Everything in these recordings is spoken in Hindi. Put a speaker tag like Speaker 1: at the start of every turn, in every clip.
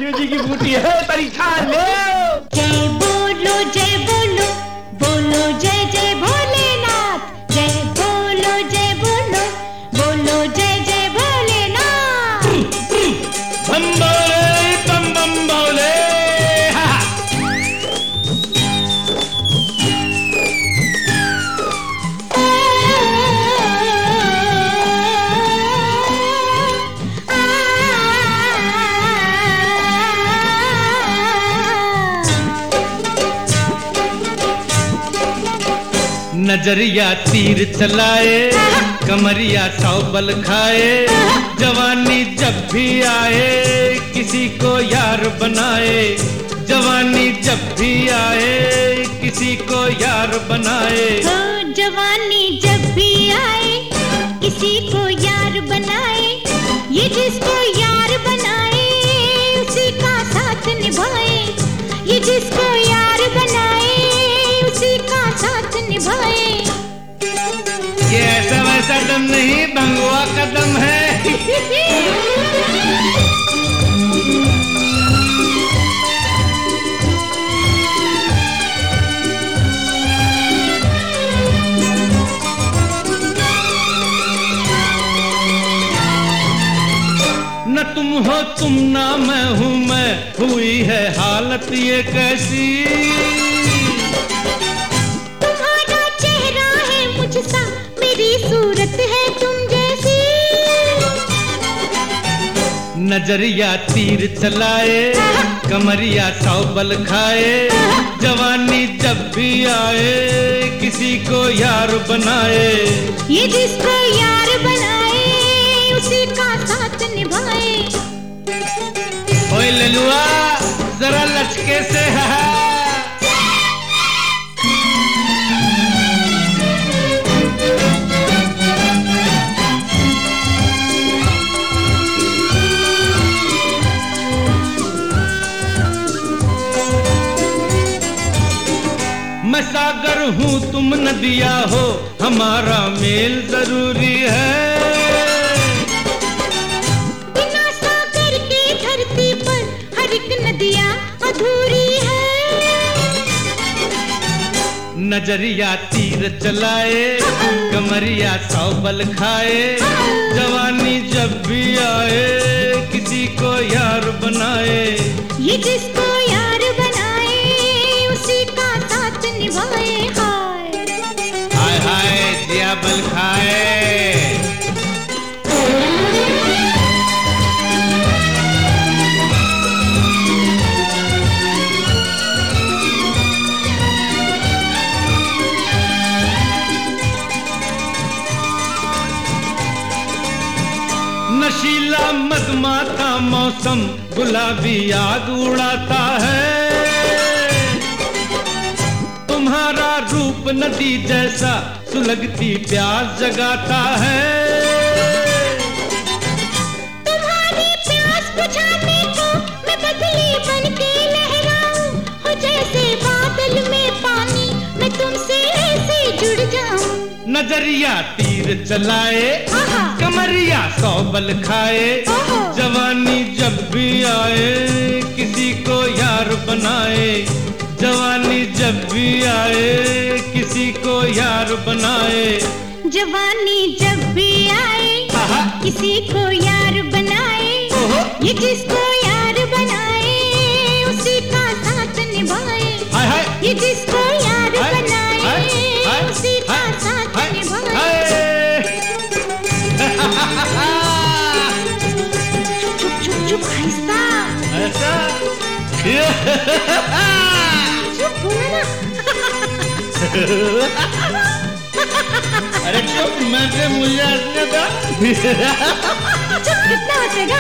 Speaker 1: शिव जी की बूटी है, परीक्षा ले।
Speaker 2: जय बोलो बोलो जय जय भोलेनाथ। जय बोलो बोलो जय जय भोलेनाथ।
Speaker 1: बम बोले बम बम बोले। नजरिया तीर चलाए, कमरिया सौ बल खाए, जवानी जब भी आए किसी को यार बनाए। जवानी जब भी आए किसी को यार बनाए।
Speaker 2: जवानी जब भी आए किसी को यार बनाए। ये जिसको यार बनाए उसी का साथ निभाए। ये जिसको यार बनाए उसी का साथ निभाए।
Speaker 1: ये ऐसा वैसा दम नहीं, भंगुआ का दम है। न तुम हो तुम ना मैं हूँ मैं, हुई है हालत ये कैसी।
Speaker 2: तुम्हारा चेहरा है मुझसा, मेरी सूरत है तुम जैसी।
Speaker 1: नजरिया तीर चलाए, कमरिया सौ बल खाए, जवानी जब भी आए किसी को यार बनाए।
Speaker 2: ये जिसको यार बनाए उसी का साथ निभाए।
Speaker 1: ओए ललुआ जरा लचके से है। मैं सागर हूँ तुम नदिया हो, हमारा मेल जरूरी है।
Speaker 2: बिना सागर के धरती पर हर एक नदियाँ अधूरी है।
Speaker 1: नजरिया तीर चलाए, कमरिया सौ बल खाए, जवानी जब भी आए किसी को यार बनाए।
Speaker 2: ये जिसको यार बनाए उसी का साथ निभाए।
Speaker 1: हाय हाय जिया बल खाए। नशीला मदमाता मौसम गुलाबी आग उड़ाता है। तुम्हारा रूप नदी जैसा सुलगती प्यास जगाता है।
Speaker 2: तुम्हारी प्यास बुझाने को मैं बदली बन के लहराऊं। हो जैसे बादल में पानी मैं तुमसे ऐसे जुड़ जाऊं।
Speaker 1: नजरिया तीर चलाए, कमरिया सौ बल खाए, जवानी जब भी आए किसी को यार बनाए। जवानी जब भी आए किसी को यार बनाए।
Speaker 2: जवानी जब भी आए किसी को यार बनाए। ये जिसको यार बनाए उसी का साथ निभाए। ये जिसको यार बनाए उसी का साथ निभाए। चुप चुप चुप आहिस्ता।
Speaker 1: ऐसा
Speaker 2: चुप बोला ना।
Speaker 1: अरे चुप, मैं से मुझे हंसने दो।
Speaker 2: चुप कितना हंसेगा।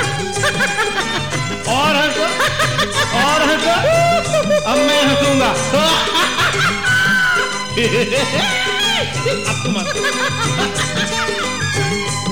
Speaker 1: और हंसो, और हंसो। अब मैं हंसूंगा। अब तुम हंसो।